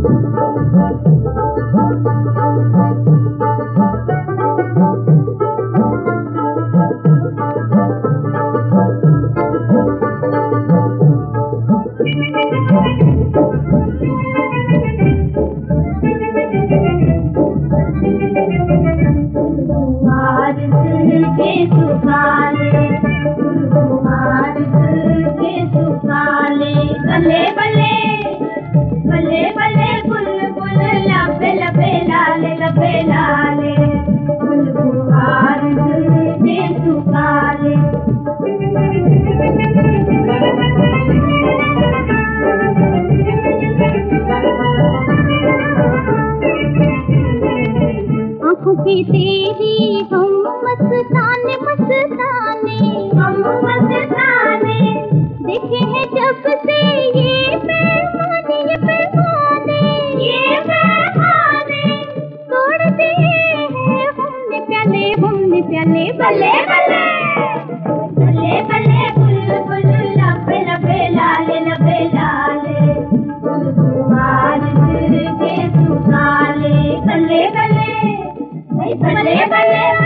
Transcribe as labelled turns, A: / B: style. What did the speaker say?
A: बल्ले बल्ले बल्ले बुलबुल लबे लबे लाले लबे लाले बुलबुल के सुखाले।
B: आँखों की तेरी हम मस्ताने मस्ताने
A: हम मस्ताने
B: देखे हैं जब से ये पैमाने ये पैमाने
A: ये पैमाने
B: तोड़ दिए हैं हमने प्याले
A: बल्ले बल्ले बल्ले बल्ले बुलबुल लबे लबे लाले लबे लाले बुलबुल के सुखाले। बल्ले बल्ले बल्ले बल्ले